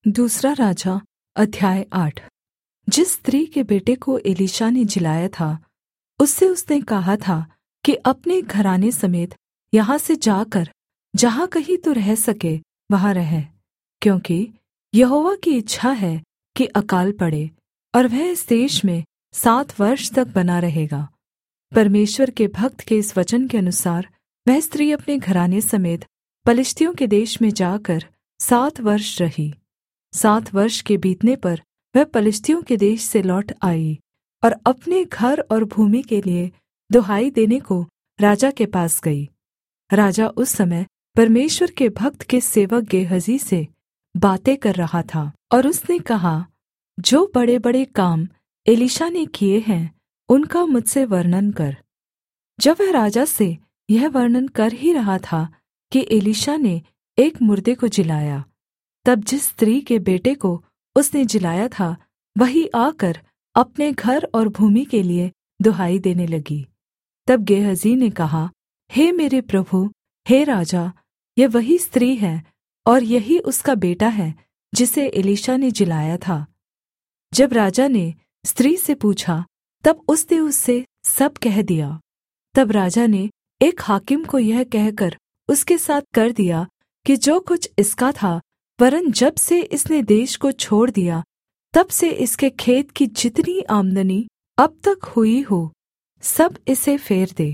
दूसरा राजा अध्याय 8। जिस स्त्री के बेटे को एलीशा ने जिलाया था, उससे उसने कहा था कि अपने घराने समेत यहाँ से जाकर जहाँ कहीं तू रह सके वहाँ रह, क्योंकि यहोवा की इच्छा है कि अकाल पड़े और वह इस देश में 7 वर्ष तक बना रहेगा। परमेश्वर के भक्त के इस वचन के अनुसार वह स्त्री अपने घराने समेत पलिश्तियों के देश में जाकर 7 वर्ष रही। 7 वर्ष के बीतने पर वह पलिश्तियों के देश से लौट आई और अपने घर और भूमि के लिए दुहाई देने को राजा के पास गई। राजा उस समय परमेश्वर के भक्त के सेवक गेहजी से बातें कर रहा था और उसने कहा, जो बड़े-बड़े काम एलीशा ने किए हैं उनका मुझसे वर्णन कर। जब वह राजा से यह वर्णन कर ही रहा था कि एलीशा ने एक मुर्दे को जिलाया। तब जिस स्त्री के बेटे को उसने जिलाया था वही आकर अपने घर और भूमि के लिए दुहाई देने लगी। तब गेहजी ने कहा, हे मेरे प्रभु, हे राजा, यह वही स्त्री है और यही उसका बेटा है जिसे एलीशा ने जिलाया था। जब राजा ने स्त्री से पूछा तब उसने उससे सब कह दिया। तब राजा ने एक हाकिम को यह कहकर उसके साथ कर दिया कि जो कुछ इसका था, वरन् जब से इसने देश को छोड़ दिया तब से इसके खेत की जितनी आमदनी अब तक हुई हो, सब इसे फेर दे।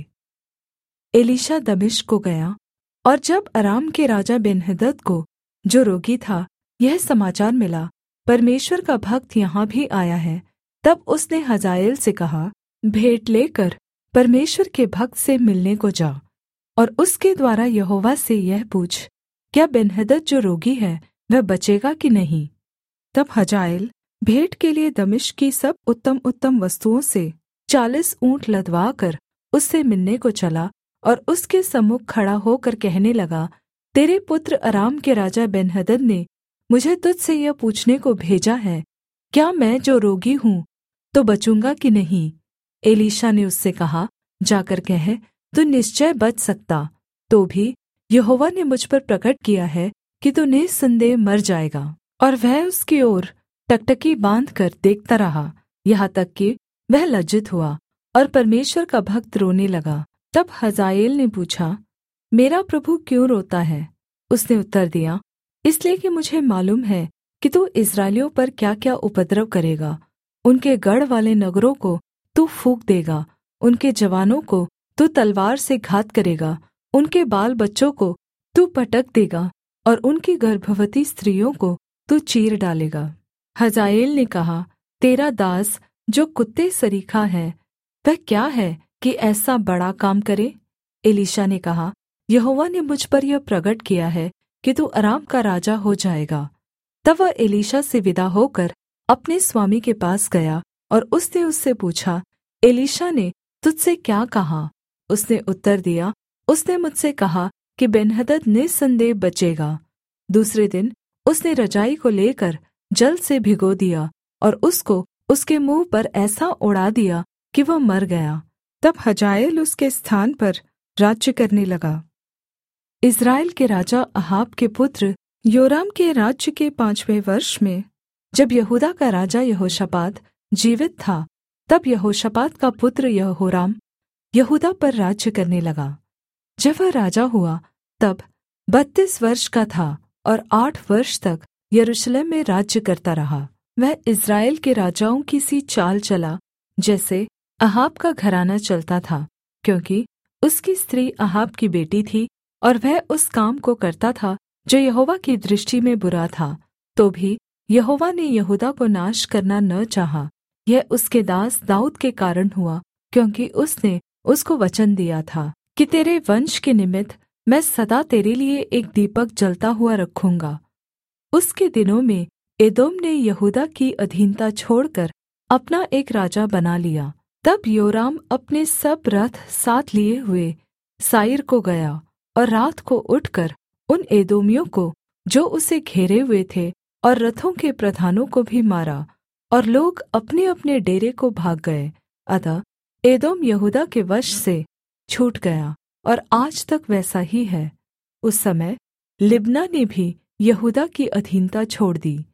एलीशा दमिश्क को गया और जब अराम के राजा बेन्हदद को, जो रोगी था, यह समाचार मिला, परमेश्वर का भक्त यहाँ भी आया है, तब उसने हजाएल से कहा, भेंट लेकर परमेश्वर के भक्त से मिलने को जा और उसके द्वारा यहोवा से यह पूछ, क्या बेन्हदद जो रोगी है वह बचेगा कि नहीं। तब हजाएल भेंट के लिए दमिश्क की सब उत्तम उत्तम वस्तुओं से 40 ऊँट लदवाकर उससे मिलने को चला और उसके सम्मुख खड़ा होकर कहने लगा, तेरे पुत्र अराम के राजा बेन्हदद ने मुझे तुझसे यह पूछने को भेजा है, क्या मैं जो रोगी हूँ तो बचूँगा कि नहीं। एलीशा ने उससे कहा, जाकर कह, तू निश्चय बच सकता, तो भी यहोवा ने मुझ पर प्रगट किया है कि तू निःसन्देह मर जाएगा। और वह उसकी ओर टकटकी बाँधकर देखता रहा, यहाँ तक कि वह लज्जित हुआ और परमेश्वर का भक्त रोने लगा। तब हजाएल ने पूछा, मेरा प्रभु क्यों रोता है। उसने उत्तर दिया, इसलिए कि मुझे मालूम है कि तू इस्राएलियों पर क्या-क्या उपद्रव करेगा। उनके गढ़ वाले नगरों को तू फूँक देगा, उनके जवानों को तू तलवार से घात करेगा, उनके बाल बच्चों को तू पटक देगा और उनकी गर्भवती स्त्रियों को तू चीर डालेगा। हजाएल ने कहा, तेरा दास जो कुत्ते सरीखा है, वह क्या है कि ऐसा बड़ा काम करे। एलीशा ने कहा, यहोवा ने मुझ पर यह प्रगट किया है कि तू अराम का राजा हो जाएगा। तब वह एलीशा से विदा होकर अपने स्वामी के पास गया और उसने उससे पूछा, एलीशा ने तुझसे क्या कहा। उसने उत्तर दिया, उसने मुझसे कहा कि बेन्हदद निःसन्देह बचेगा। दूसरे दिन उसने रजाई को लेकर जल से भिगो दिया और उसको उसके मुँह पर ऐसा उड़ा दिया कि वह मर गया। तब हजाएल उसके स्थान पर राज्य करने लगा। इस्राएल के राजा अहाब के पुत्र योराम के राज्य के 5वें वर्ष में, जब यहूदा का राजा यहोशापात जीवित था, तब यहोशापात का पुत्र यहोराम यहूदा पर राज्य करने लगा। जब वह राजा हुआ तब 32 वर्ष का था और 8 वर्ष तक यरूशलेम में राज्य करता रहा। वह इस्राएल के राजाओं की सी चाल चला जैसे अहाब का घराना चलता था, क्योंकि उसकी स्त्री अहाब की बेटी थी और वह उस काम को करता था जो यहोवा की दृष्टि में बुरा था। तो भी यहोवा ने यहूदा को नाश करना न चाहा। यह उसके दास दाऊद के कारण हुआ, क्योंकि उसने उसको वचन दिया था कि तेरे वंश के निमित्त मैं सदा तेरे लिए एक दीपक जलता हुआ रखूँगा। उसके दिनों में एदोम ने यहूदा की अधीनता छोड़कर अपना एक राजा बना लिया। तब योराम अपने सब रथ साथ लिए हुए साईर को गया और रात को उठकर उन एदोमियों को जो उसे घेरे हुए थे और रथों के प्रधानों को भी मारा, और लोग अपने-अपने डेरे को भाग गए। अतः एदोम यहूदा के वश से छूट गया और आज तक वैसा ही है। उस समय लिब्ना ने भी यहूदा की अधीनता छोड़ दी।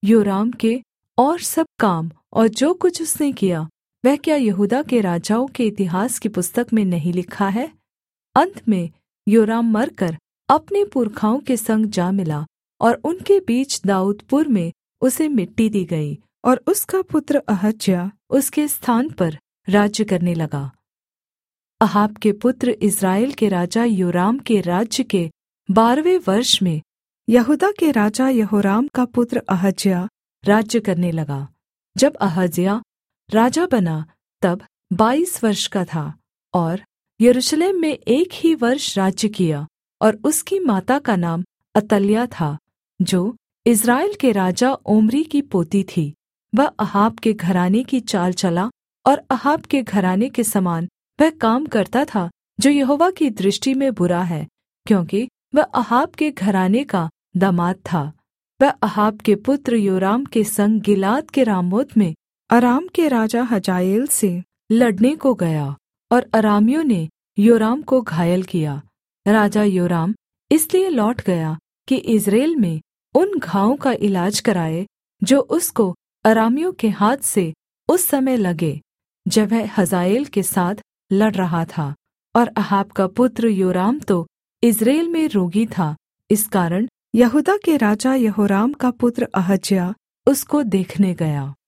योराम के और सब काम और जो कुछ उसने किया, वह क्या यहूदा के राजाओं के इतिहास की पुस्तक में नहीं लिखा है? अन्त में योराम मरकर अपने पुरखाओं के संग जा मिला, और उनके बीच दाऊदपुर में उसे मिट्टी दी गई, और उसका पुत्र अहज्याह उसके स्थान पर राज्य करने लगा। अहाब के पुत्र इस्राएल के राजा योराम के राज्य के 12वें वर्ष में यहूदा के राजा यहोराम का पुत्र अहज्याह राज्य करने लगा। जब अहज्याह राजा बना तब 22 वर्ष का था, और यरूशलेम में 1 ही वर्ष राज्य किया। और उसकी माता का नाम अतल्याह था, जो इस्राएल के राजा ओम्री की पोती थी। वह अहाब के घराने की चाल चला, और अहाब के घराने के समान वह काम करता था जो यहोवा की दृष्टि में बुरा है, क्योंकि वह अहाब के घराने का दामाद था। वह अहाब के पुत्र योराम के संग गिलाद के रामोत में अराम के राजा हजाएल से लड़ने को गया, और अरामियों ने योराम को घायल किया। राजा योराम इसलिए लौट गया कि इस्राएल में उन घावों का इलाज कराए जो उसको अरामियों के हाथ से उस समय लगे, जब वह हजाएल के साथ लड़ रहा था। और अहाब का पुत्र योराम तो इस्राएल में रोगी था, इस कारण यहूदा के राजा यहोराम का पुत्र अहज्याह उसको देखने गया।